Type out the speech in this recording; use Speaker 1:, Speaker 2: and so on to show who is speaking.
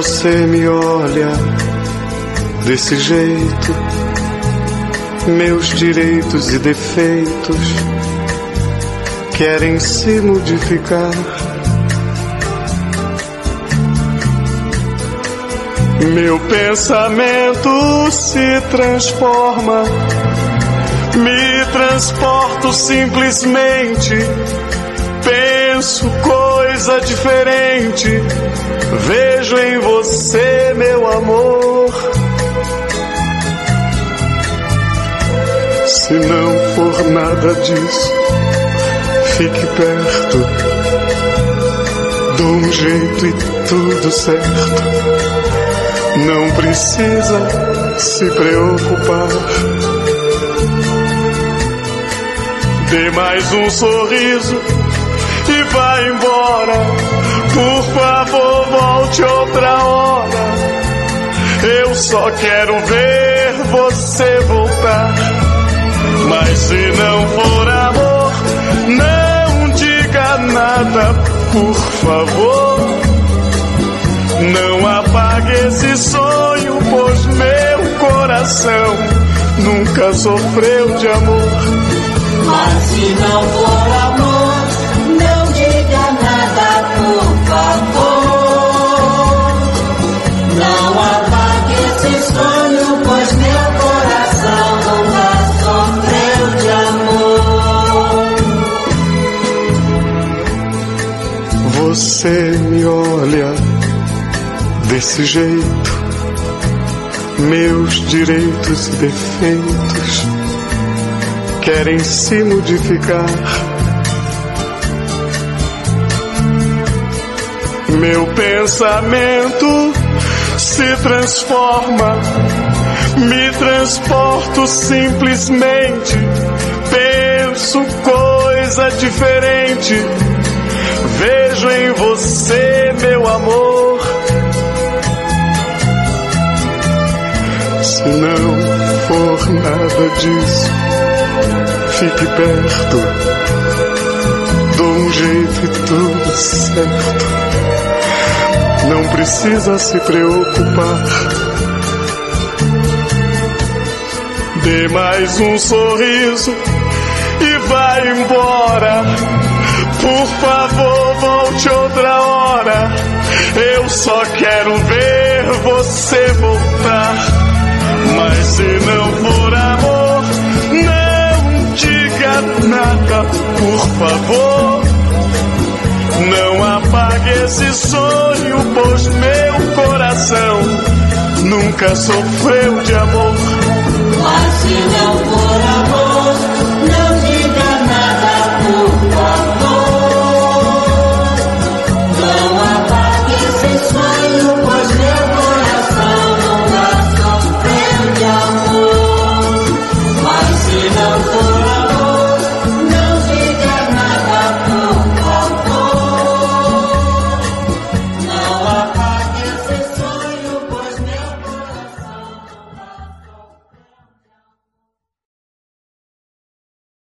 Speaker 1: você me olha desse jeito, meus direitos e defeitos querem se modificar. Meu pensamento se transforma, me transporto simplesmente, penso coisa diferente, vejo em você meu amor. Se não for nada disso, fique perto, dou um jeito e tudo certo. Não precisa se preocupar. Dê mais um sorriso e vá embora. Por favor, volte outra hora. Eu só quero ver você voltar. Mas se não for amor, não diga nada, por favor. Não apague esse sonho, pois meu coração nunca sofreu de amor.
Speaker 2: Mas se não for amor, não diga nada, por favor. Não apague esse sonho, pois meu coração nunca sofreu de amor.
Speaker 1: Você me olha desse jeito, meus direitos e defeitos querem se modificar. Meu pensamento se transforma, me transporto simplesmente, penso coisa diferente, vejo em você meu amor. Se não for nada disso, fique perto, dou um jeito e tudo certo. Não precisa se preocupar. Dê mais um sorriso e vá embora. Por favor, volte outra hora. Eu só quero ver você voltar. Mas se não for amor, não diga nada, por favor. Não apague esse sonho, pois meu coração nunca sofreu de amor.
Speaker 2: Mas se não for